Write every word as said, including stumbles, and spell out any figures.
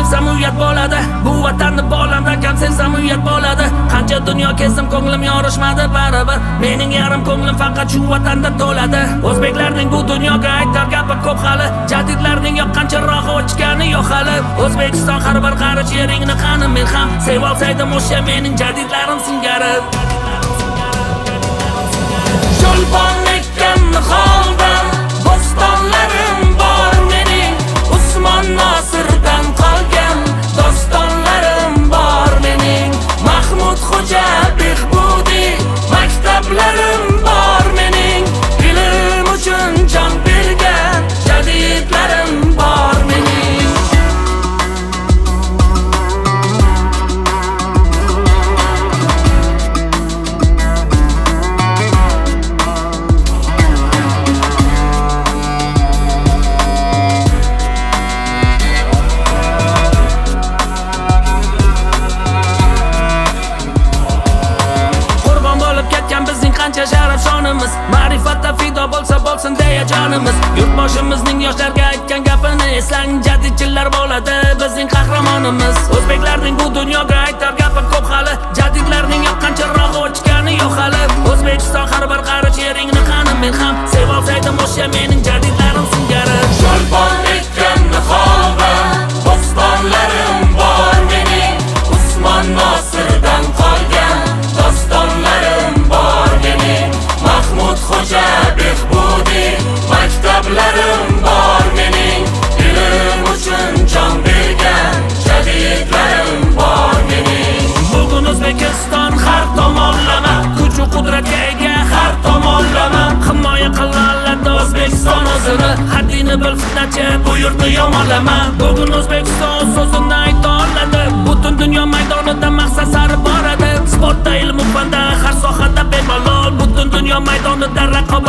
sevsam uyat bo'ladi. Bu vatanni bolamda kam sevsam uyat bo'ladi. Qancha dunyo kezdim, ko'nglim yorishmadi baribir. Mening yarim ko'nglim faqat shu vatanda to'ladi. O'zbeklarning bu dunyoga aytar gapi ko'p hali. Jadidlarning yoqqanchirog'i o'chgani yo'q hali. O'zbekiston har bir qarich yeringni qani men ham sevib olsaydim o'sha mening jadidlarim singari. Cho'lpon ekkan holda bo'stonlarim bor mening. Usmon Nosirdan qolgan dostonlarim bor mening. Mahmud Xo'ja Behbudi maktablarim bor mening. Ilm uchun jon bergan jadidlarim bor mening. Sharaf shonimiz, ma'rifatda fido bo'lsa bo'lsin deya jonimiz. Yurtboshimizning yoshlarga aytgan gapini eslang, jadidchilar bo'ladi bizning qahramonimiz. O'zbeklarning bu dunyoga aytar gapi ko'p hali. Jadidlarning yoqqanchirog'i o'chgani yo'q hali. O'zbekiston har bir qarich yeringni qani men ham sevib olsaydim o'sha mening jadidlarim singari. Cho'lpon ekkan holda bo'stonlarim bor mening. Usmon Nosirdan qolgan dostonlarim bor mening. Mahmud Xo'ja Behbudi maktablarim bor mening. Ilm uchun jon bergan jadidlarim bor mening. Bugun O'zbekiston har tomonlama kuch va qudratga ega har tomonlama. Himoya qilganlarda O'zbekiston o'zini, haddini bil fitnachi bu yurtni yomonlama. Bugun O'zbekiston so'zini ayta oladi, butun dunyo maydonida maqsad sari boradi. Sportda, ilm-fanda, har sohada bemalol, butun dunyo maydonida raqobat